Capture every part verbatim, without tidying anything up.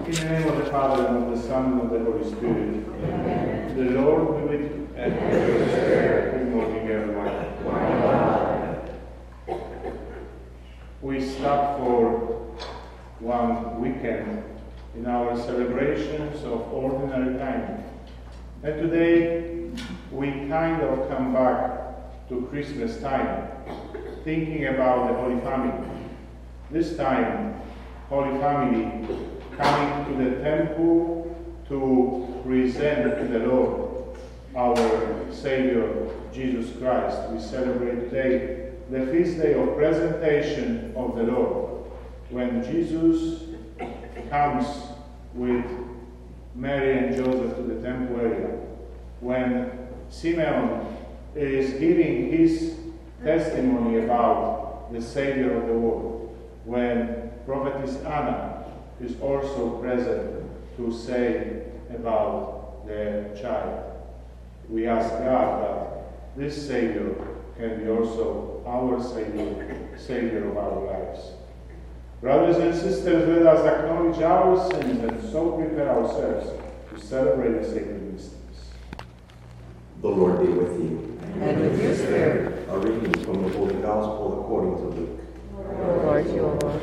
In the name of the Father, and of the Son, and of the Holy Spirit. Amen. The Lord be with you. And with your spirit. Good morning, everyone. We stop for one weekend in our celebrations of ordinary time. And today, we kind of come back to Christmas time, thinking about the Holy Family. This time, Holy Family coming to the temple to present to the Lord our Savior, Jesus Christ. We celebrate today the feast day of presentation of the Lord, when Jesus comes with Mary and Joseph to the temple area, when Simeon is giving his testimony about the Savior of the world, when Prophetess Anna is also present to say about the child. We ask God that this Savior can be also our Savior, Savior of our lives. Brothers and sisters, let us acknowledge our sins and so prepare ourselves to celebrate the sacred mysteries. The Lord be with you. And with your spirit. A reading from the Holy Gospel according to Luke. Lord, your Lord.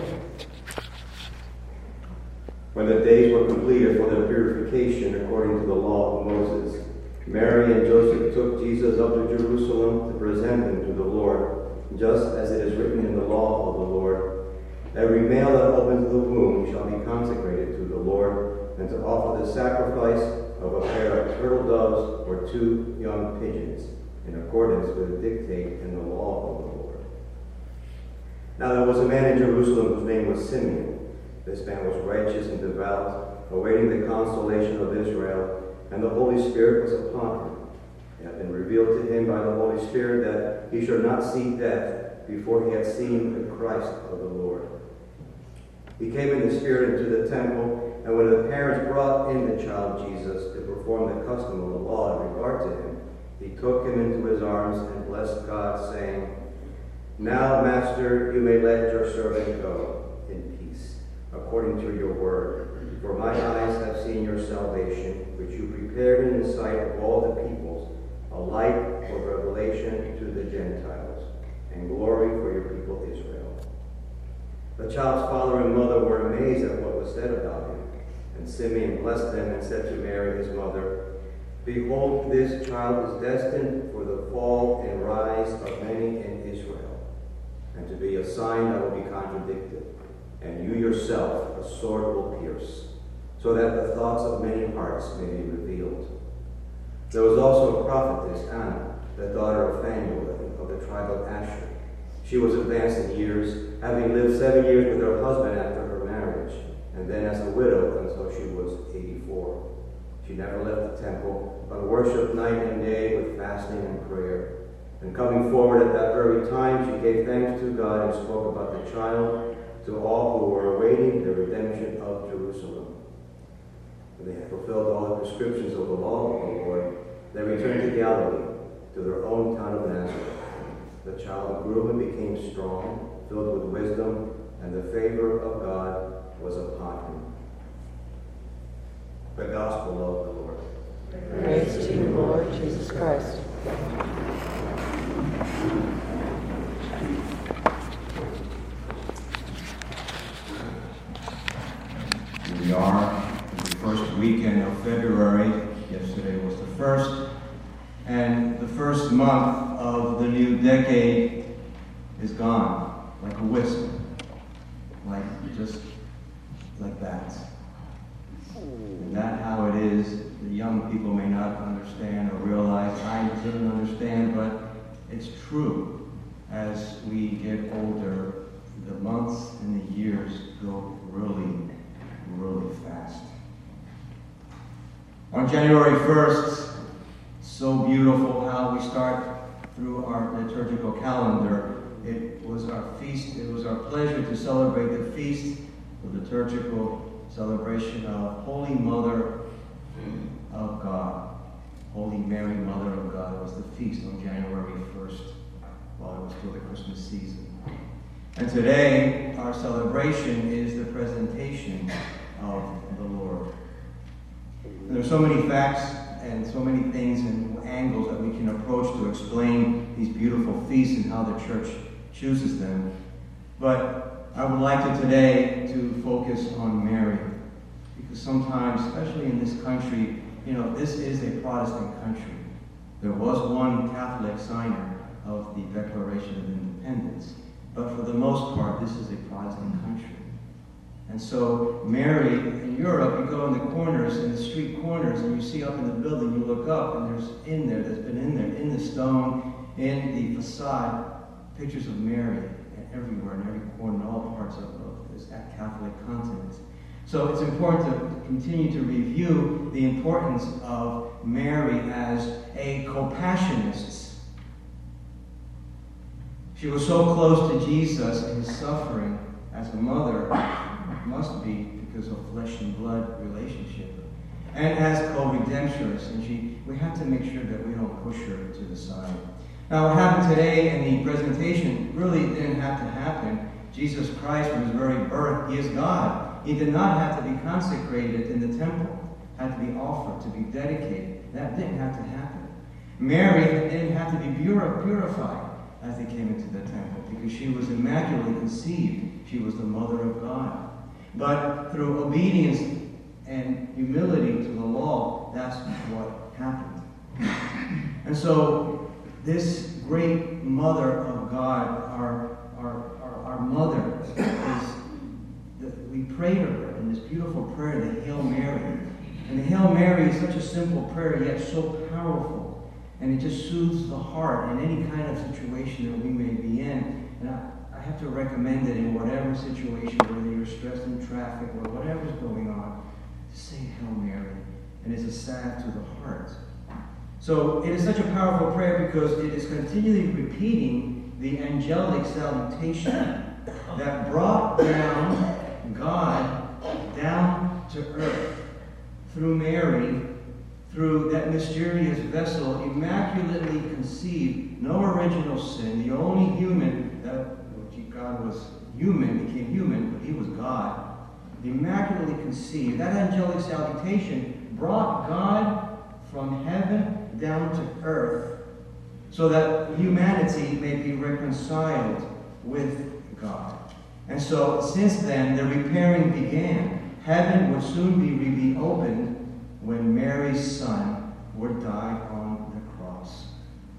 When the days were completed for their purification according to the law of Moses, Mary and Joseph took Jesus up to Jerusalem to present him to the Lord, just as it is written in the law of the Lord. Every male that opens the womb shall be consecrated to the Lord, and to offer the sacrifice of a pair of turtle doves or two young pigeons, in accordance with the dictate in the law of the Lord. Now there was a man in Jerusalem whose name was Simeon. This man was righteous and devout, awaiting the consolation of Israel, and the Holy Spirit was upon him. It had been revealed to him by the Holy Spirit that he should not see death before he had seen the Christ of the Lord. He came in the Spirit into the temple, and when the parents brought in the child Jesus to perform the custom of the law in regard to him, he took him into his arms and blessed God, saying, "Now, Master, you may let your servant go in peace, according to your word. For my eyes have seen your salvation, which you prepared in the sight of all the peoples, a light for revelation to the Gentiles, and glory for your people Israel." The child's father and mother were amazed at what was said about him. And Simeon blessed them and said to Mary his mother, "Behold, this child is destined for the fall and rise of many in Israel, and to be a sign that will be contradicted. And you yourself a sword will pierce, so that the thoughts of many hearts may be revealed." There was also a prophetess, Anna, the daughter of Phanuel of the tribe of Asher. She was advanced in years, having lived seven years with her husband after her marriage, and then as a widow until she was eighty-four. She never left the temple, but worshipped night and day with fasting and prayer. And coming forward at that very time, she gave thanks to God and spoke about the child to all who were awaiting the redemption of Jerusalem. When they had fulfilled all the prescriptions of the law of the Lord, they returned to Galilee, to their own town of Nazareth. The child grew and became strong, filled with wisdom, and the favor of God was upon him. The Gospel of the Lord. Praise to you, Lord Jesus Christ. We are in the first weekend of February. Yesterday was the first. And the first month of the new decade is gone, like a whisper. Like, just like that. And that's how it is. The young people may not understand or realize. I didn't understand, but it's true. As we get older, the months and the years go really, really fast. On January first, so beautiful how we start through our liturgical calendar. It was our feast, it was our pleasure to celebrate the feast, the liturgical celebration of Holy Mother of God. Holy Mary, Mother of God, was the feast on January first, while it was still the Christmas season. And today, our celebration is the presentation of the Lord. there's so many facts and so many things and angles that we can approach to explain these beautiful feasts and how the church chooses them. But I would like to today to focus on Mary, because sometimes, especially in this country, you know, this is a Protestant country. There was one Catholic signer of the Declaration of Independence, but for the most part, this is a Protestant country. And so Mary, in Europe, you go in the corners, in the street corners, and you see up in the building, you look up, and there's in there, there's been in there, in the stone, in the facade, pictures of Mary everywhere, in every corner, in all parts of, of this Catholic continent. So it's important to continue to review the importance of Mary as a compassionist. She was so close to Jesus in his suffering as a mother, must be because of flesh and blood relationship, and as co-redemptress, and she, we have to make sure that we don't push her to the side. Now, what happened today in the presentation really didn't have to happen. Jesus Christ, from his very birth, he is God. He did not have to be consecrated in the temple, had to be offered, to be dedicated. That didn't have to happen. Mary didn't have to be purified as they came into the temple, because she was immaculately conceived. She was the mother of God. But through obedience and humility to the law, that's what happened. And so this great mother of God, our, our, our, our mother, is the, we pray to her in this beautiful prayer, the Hail Mary. And the Hail Mary is such a simple prayer, yet so powerful. And it just soothes the heart in any kind of situation that we may be in. And I, I have to recommend it in whatever situation, whether you're stressed in traffic or whatever's going on, just say Hail Mary, and it's a salve to the heart. So it is such a powerful prayer because it is continually repeating the angelic salutation that brought down God down to earth through Mary, through that mysterious vessel, immaculately conceived, no original sin, the only human that God was human, became human, but he was God. Immaculately conceived. That angelic salutation brought God from heaven down to earth so that humanity may be reconciled with God. And so, since then, the repairing began. Heaven would soon be reopened when Mary's son would die on the cross.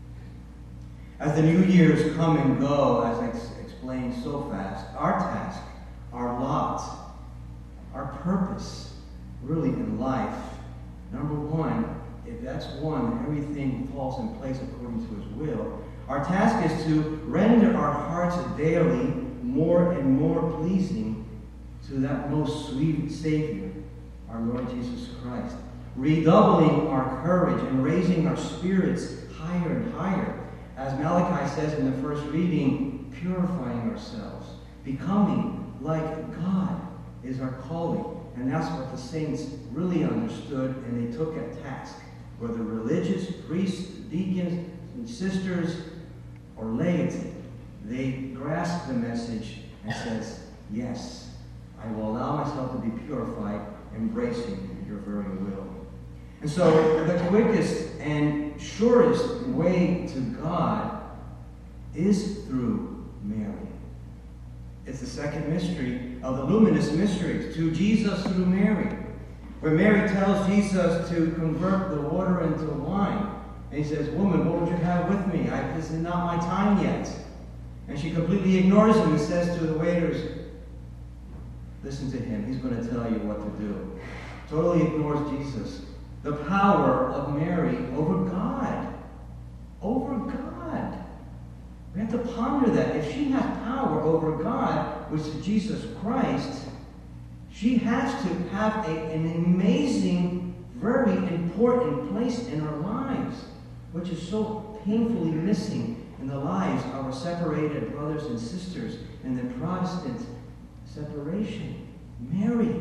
As the new years come and go, as I explained so fast, our task, our lot, our purpose, really in life, number one, if that's one, everything falls in place according to his will. Our task is to render our hearts daily more and more pleasing to that most sweet Savior, our Lord Jesus Christ. Redoubling our courage and raising our spirits higher and higher. As Malachi says in the first reading, purifying ourselves, becoming like God is our calling. And that's what the saints really understood and they took at task. Whether religious, priests, deacons, and sisters, or laity, they grasped the message and says, yes, I will allow myself to be purified, embracing your very will. And so the quickest and surest way to God is through Mary. It's the second mystery of the luminous mysteries, to Jesus through Mary, where Mary tells Jesus to convert the water into wine. And he says, woman, what would you have with me? I, this is not my time yet. And she completely ignores him and says to the waiters, listen to him, he's going to tell you what to do. Totally ignores Jesus. The power of Mary over God. Over God. We have to ponder that. If she has power over God, which is Jesus Christ, she has to have a, an amazing, very important place in our lives, which is so painfully missing in the lives of our separated brothers and sisters in the Protestant separation. Mary,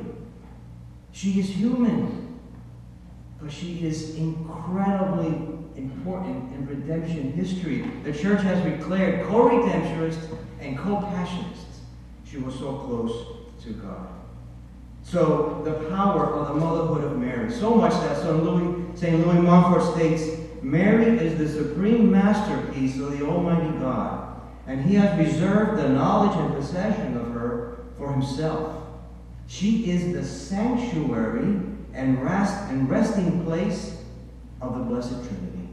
she is human, but she is incredibly important in redemption history. The church has declared co-redemptionist and co-passionist. She was so close to God. So the power of the motherhood of Mary, so much that Saint Louis, Saint Louis Montfort states, Mary is the supreme masterpiece of the Almighty God, and he has reserved the knowledge and possession of her for himself. She is the sanctuary and rest and resting place of the Blessed Trinity.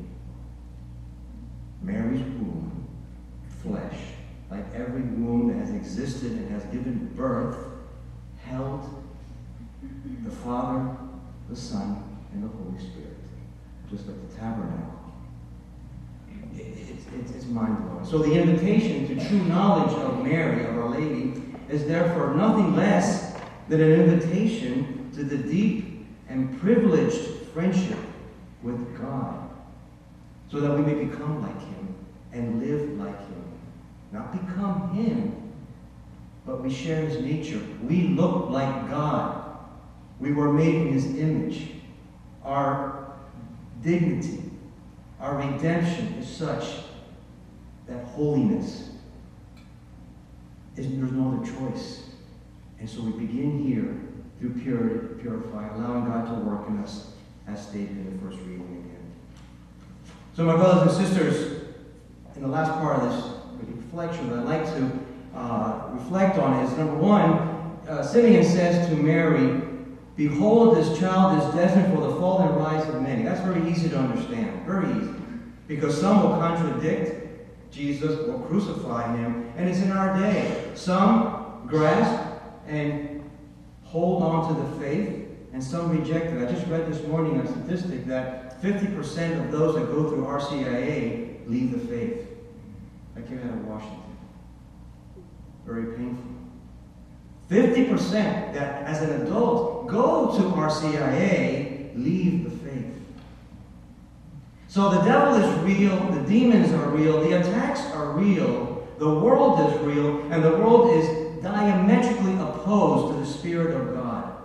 Mary's womb, flesh, like every womb that has existed and has given birth, held the Father, the Son, and the Holy Spirit, just like the tabernacle. It, it, it, it's mind-blowing. So the invitation to true knowledge of Mary, of Our Lady, is therefore nothing less than an invitation to the deep and privileged friendship with God, so that we may become like him and live like him. Not become him, but we share his nature. We look like God. We were made in his image. Our dignity, our redemption is such that holiness is, there's no other choice. And so we begin here through purity, purify, allowing God to work in us, as stated in the first reading again. So my brothers and sisters, in the last part of this reflection that I'd like to uh, reflect on is, number one, uh, Simeon says to Mary, behold, this child is destined for the fall and rise of many. That's very easy to understand, very easy. Because some will contradict Jesus or crucify him, and it's in our day. Some grasp and hold on to the faith, and some reject it. I just read this morning a statistic that fifty percent of those that go through R C I A leave the faith. I came out of Washington. Very painful. fifty percent that as an adult go to R C I A leave the faith. So the devil is real, the demons are real, the attacks are real, the world is real, and the world is diametrically opposed to the Spirit of God.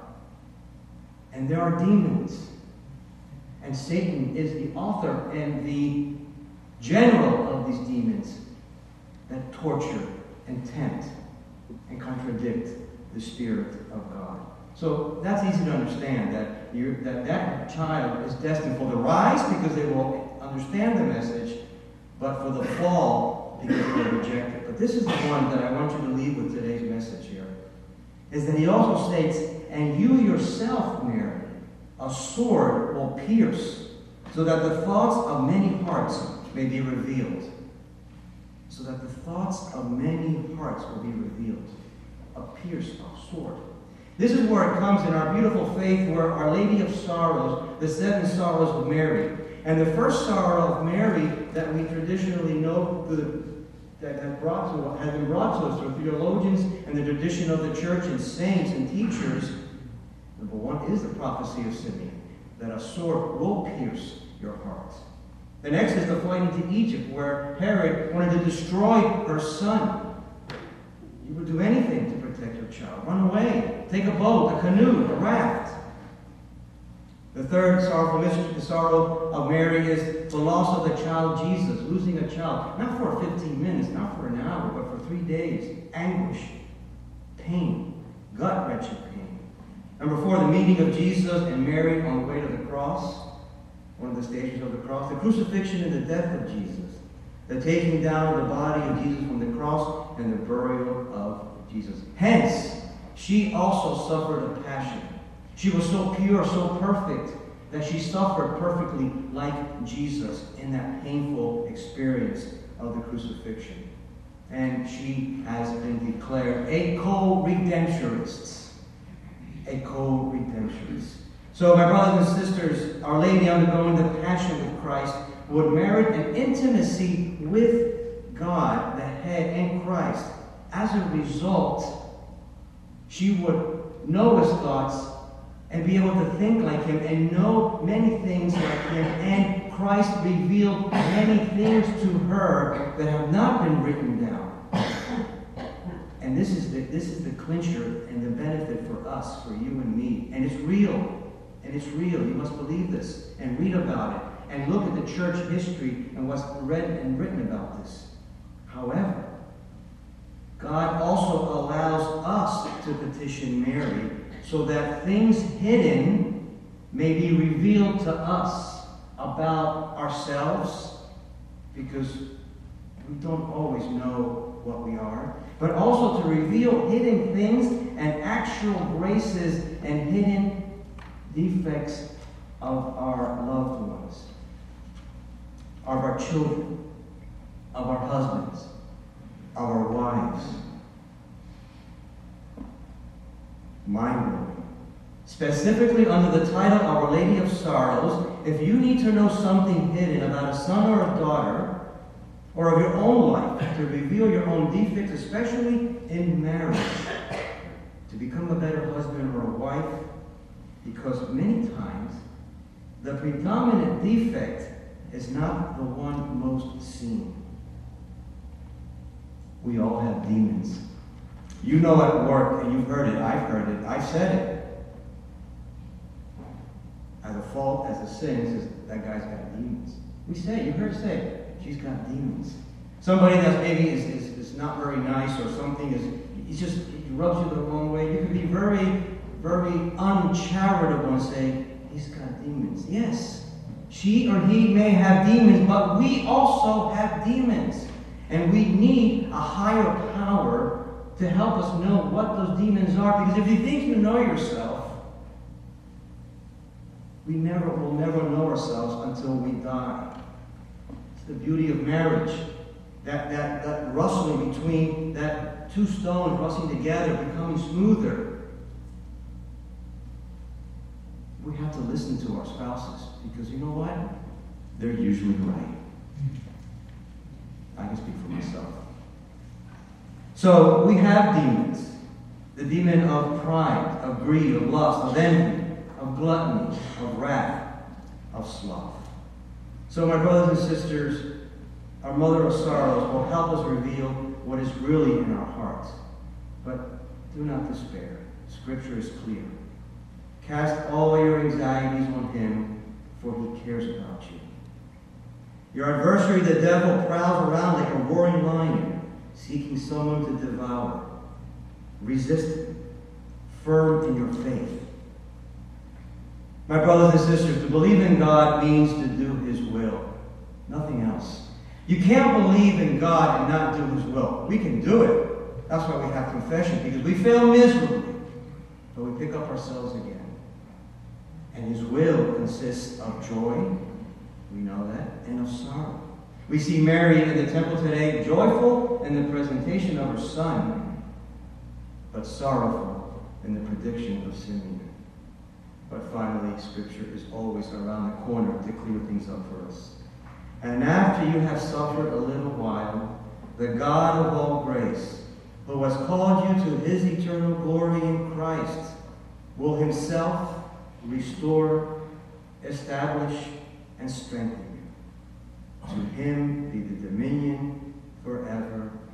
And there are demons. And Satan is the author and the general of these demons that torture and tempt and contradict the Spirit of God. So that's easy to understand, that you that that child is destined for the rise because they will understand the message, but for the fall because they will reject it. But this is the one that I want you to leave with today's message here, is that he also states, and you yourself, Mary, a sword will pierce, so that the thoughts of many hearts may be revealed. So that the thoughts of many hearts will be revealed. A pierced a sword. This is where it comes in our beautiful faith, where Our Lady of Sorrows, the seven sorrows of Mary. And the first sorrow of Mary that we traditionally know through the, that have brought to, has been brought to us through theologians and the tradition of the church and saints and teachers, number one is the prophecy of Simeon, that a sword will pierce your heart. The next is the flight into Egypt, where Herod wanted to destroy her son. You would do anything to protect your child. Run away. Take a boat, a canoe, a raft. The third sorrowful mystery, the sorrow of Mary, is the loss of the child Jesus, losing a child. Not for fifteen minutes, not for an hour, but for three days. Anguish, pain, gut-wrenching pain. Number four, the meeting of Jesus and Mary on the way to the cross. One of the stations of the cross. The crucifixion and the death of Jesus. The taking down of the body of Jesus from the cross and the burial of Jesus. Hence, she also suffered a passion. She was so pure, so perfect, that she suffered perfectly like Jesus in that painful experience of the crucifixion. And she has been declared a co-redemptionist. A co-redemptionist. So, my brothers and sisters, Our Lady undergoing the passion with Christ would merit an intimacy with God, the head, and Christ. As a result, she would know his thoughts and be able to think like him and know many things like him. And Christ revealed many things to her that have not been written down. And this is the, this is the clincher and the benefit for us, for you and me. And it's real. And it's real. You must believe this and read about it and look at the church history and what's read and written about this. However, God also allows us to petition Mary so that things hidden may be revealed to us about ourselves, because we don't always know what we are, but also to reveal hidden things and actual graces and hidden defects of our loved ones, of our children, of our husbands, of our wives. Mind-blowing. Specifically under the title Our Lady of Sorrows, if you need to know something hidden about a son or a daughter, or of your own life, to reveal your own defects, especially in marriage, to become a better husband or a wife, because many times the predominant defect is not the one most seen. We all have demons. You know at work, and you've heard it, I've heard it, I've said it. As a fault, as a sin, says, that guy's got demons. We say, you heard say, she's got demons. Somebody that maybe is, is, is not very nice, or something is, it's just, he rubs you the wrong way. You can be very, very uncharitable and say, he's got demons. Yes, she or he may have demons, but we also have demons. And we need a higher power to help us know what those demons are. Because if you think you know yourself, we never will never know ourselves until we die. It's the beauty of marriage. That, that, that rustling between that two stones rustling together, becoming smoother. We have to listen to our spouses, because you know what? They're usually right. I can speak for myself. So we have demons. The demon of pride, of greed, of lust, of envy, of gluttony, of wrath, of sloth. So my brothers and sisters, our Mother of Sorrows will help us reveal what is really in our hearts. But do not despair. Scripture is clear. Cast all your anxieties on him, for he cares about you. Your adversary, the devil, prowls around like a roaring lion, seeking someone to devour. Resist him, firm in your faith. My brothers and sisters, to believe in God means to do his will, nothing else. You can't believe in God and not do his will. We can do it. That's why we have confession, because we fail miserably, but we pick up ourselves again. And his will consists of joy, we know that, and of sorrow. We see Mary in the temple today, joyful in the presentation of her son, but sorrowful in the prediction of Simeon. But finally, Scripture is always around the corner to clear things up for us. And after you have suffered a little while, the God of all grace, who has called you to his eternal glory in Christ, will himself restore, establish, and strengthen you. To him be the dominion forever